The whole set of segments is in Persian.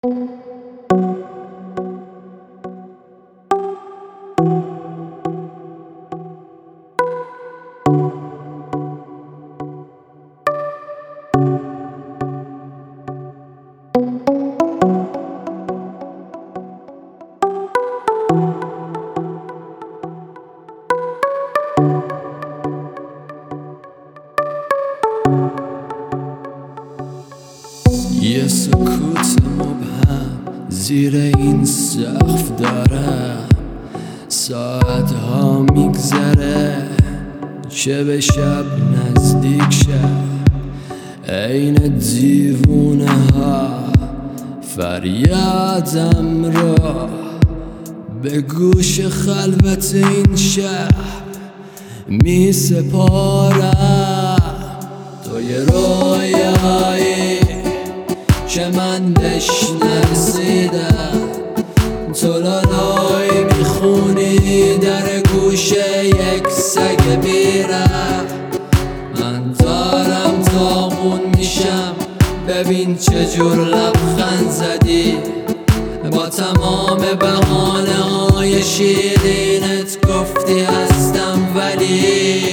یه سکوت مبهم زیر این سقف دارم، ساعت ها میگذره چه به شب نزدیک شد، عین دیوونه ها فریادم رو به گوش خلوت این شهر می سپارم. تو یه رویایی که من بهش نرسیدم، تو لالای میخونی در گوش یک سگ بیرم. من دارم داغون میشم، ببین چجور لبخند زدی با تمام بهانه های شیرینت، گفتی هستم ولی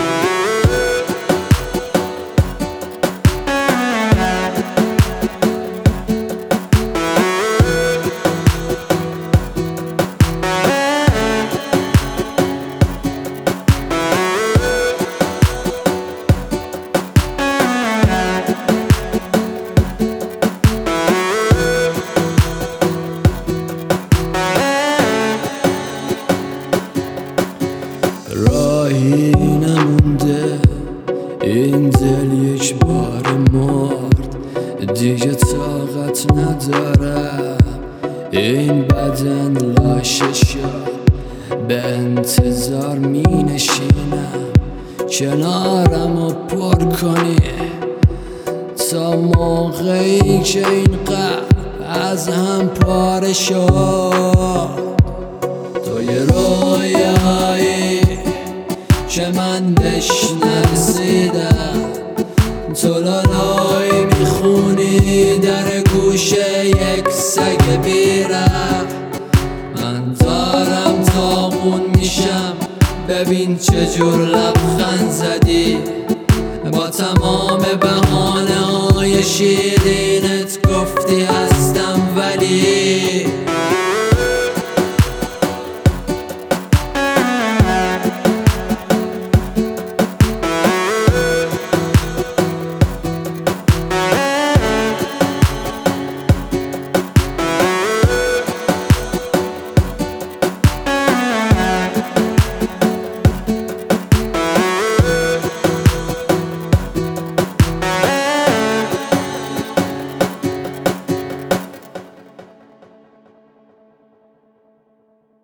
راهی نمونده، این دل یک بار مرد، دیگه طاقت ندارم این بدن لاشه شد. به انتظار می نشینم کنارمو پر کنی تا موقعی که این قلب از هم پاره شد. تو یه رویایی که من بهش نرسیدم، تو لالای میخونی در گوش یک سگ بیرم. من دارم داغون میشم، ببین چجور لبخند زدی با تمام بهانه های شیرینت، گفتی از